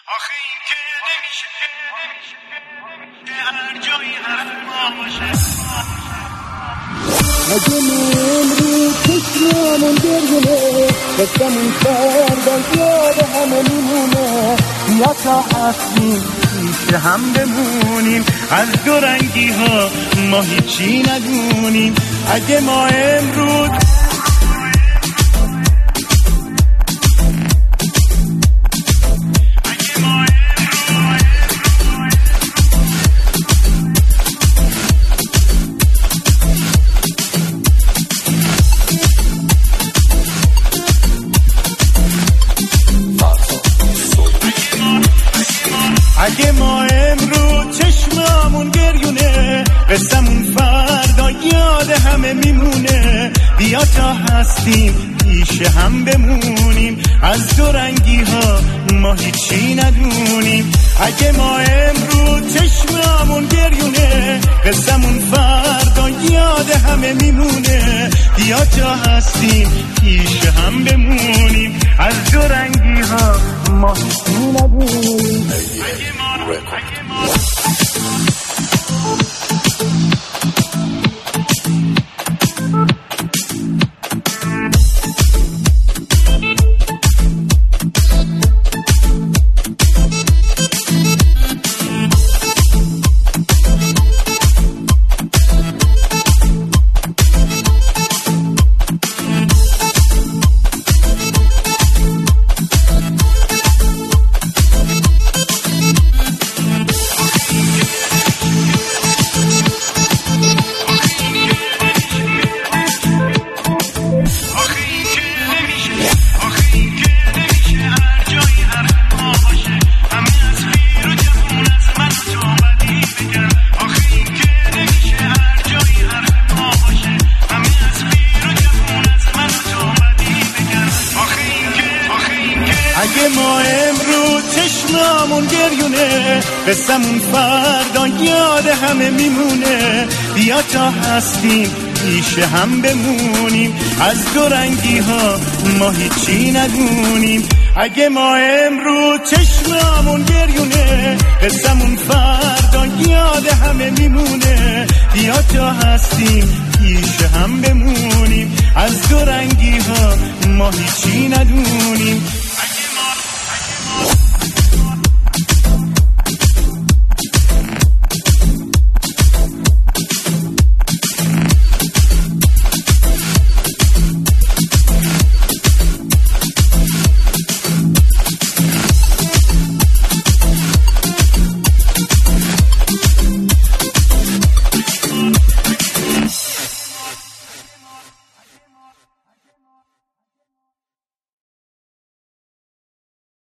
آخه این که نمیشه هر جایی حرف ما باشه. اگه من رو چشممون گریونه بستمون فردا یاد همه میمونه. یا تا هستیم پیش هم بمونیم، از دو رنگی ها ما هیچی ندونیم. اگه ما امروز چشممون گریونه قصمون فردا یاد همه میمونه. بیا تا هستیم پیش هم بمونیم، از دو رنگی ها ما هیچی ندونیم. اگه ما امروز چشممون گریونه قصمون فردا یاد همه میمونه. بیا تا هستیم پیش هم بمونیم، از دو رنگی ها ما هیچی ندونیم. اگه ما امروز چشممون گریونه قصمون فردا یاد همه میمونه. بیا تا هستیم پیش هم بمونیم، از دو رنگی ها ما هیچی ندونیم. اگه ما امروز چشممون گریونه قصمون فردا یاد همه میمونه. بیا تا هستیم پیش هم بمونیم، از دو رنگی ها ما هیچی ندونیم.